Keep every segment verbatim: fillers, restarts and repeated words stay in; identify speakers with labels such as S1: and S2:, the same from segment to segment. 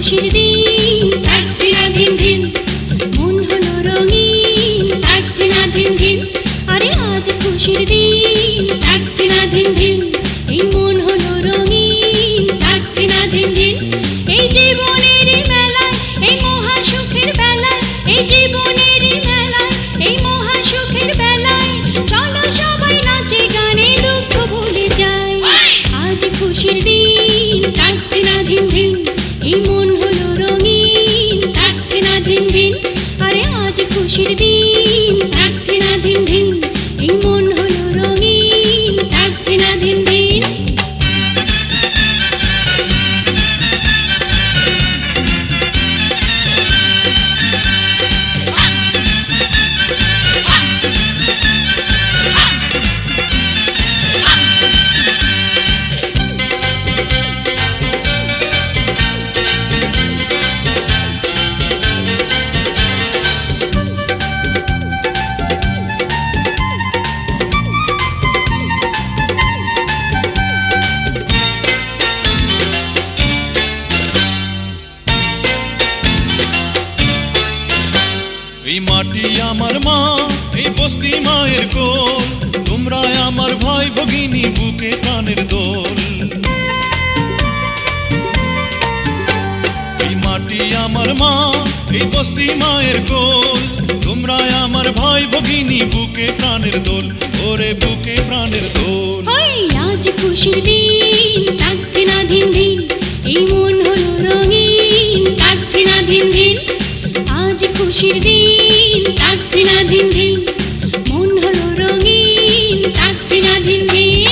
S1: খুশির দিন, থাকতে না ধিন ধিন, মন হলো রঙিন, থাকতে না ধিন ধিন। আরে আজ খুশির দিন, থাকতে না ধিন ধিন, এই মন হলো রঙিন, থাকতে না ধিন ধিন। এই জীবনের মেলায়, এই মহা সুখের বেলায়, এই জীবনের মেলায়, এই মহা সুখের বেলায়, চলো সবাই নাচে গানে দুঃখ ভুলে যাই। আজ খুশির দিন, থাকতে না ধিন ধিন, এই মন হলো রঙিন, থাকতে না ধিন ধিন। আরে আজ খুশির দিন, থাকতে না ধিন ধিন, এই মন হলো রঙিন, থাকতে না ধিন ধিন।
S2: এই মাটি আমার মা, এই বস্তি মায়ের কোল, তোমরা আমার ভাই ভগিনী, বুকে প্রাণের দোল। এই মাটি আমার মা, এই বস্তি মায়ের কোল, তোমরা আমার ভাই ভগিনী, বুকে প্রাণের দোল, ওরে বুকে প্রাণের দোল।
S1: আজ খুশির দিন, থাকতে না ধিন ধিন, এই মন হলো রঙিন, থাকতে না ধিন ধিন। আজ খুশির দিন, থাকতে না ধিন ধিন, মন হলো রঙিন, থাকতে না ধিন ধিন।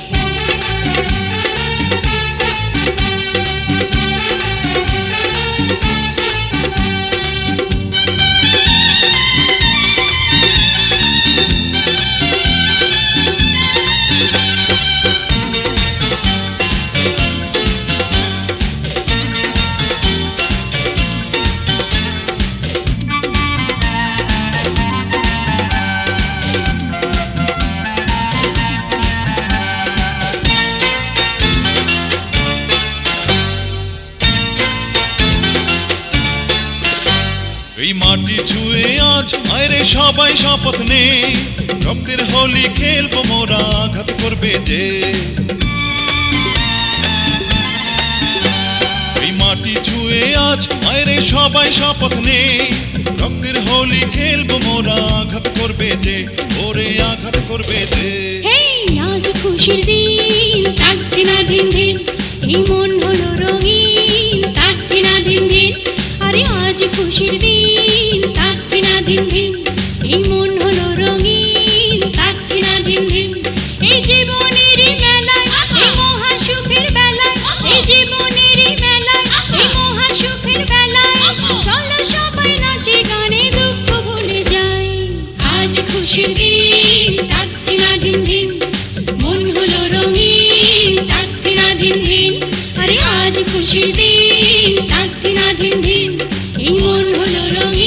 S2: এই মাটি ছুঁয়ে আজ আয়রে সবাই শপথ নে, রক্তের হোলি খেলবো মোরা, আঘাত করবে যে। এই মাটি ছুঁয়ে আজ আয়রে সবাই শপথ নে, রক্তের হোলি খেলবো মোরা, আঘাত করবে যে, ওরে আঘাত করবে যে।
S1: আজ খুশির দিন, থাকতে না ধিন ধিন, এই মন হলো রঙিন, থাকতে না ধিন ধিন। আরে আজ খুশির দিন, থাকতে না ধিন ধিন, এই মন হলো রঙিন, থাকতে না ধিন ধিন। এই জীবনের মেলায়, এই মহা সুখের বেলায়, এই জীবনের মেলায়, এই মহা সুখের বেলায়, চলো সবাই নাচে গানে দুঃখ ভুলে যাই। আজ খুশির দিন, থাকতে না ধিন ধিন, মন হলো রঙিন, থাকতে না ধিন ধিন। আরে আজ খুশির দিন, থাকতে না ধিন ধিন, এই মন হলো রঙিন।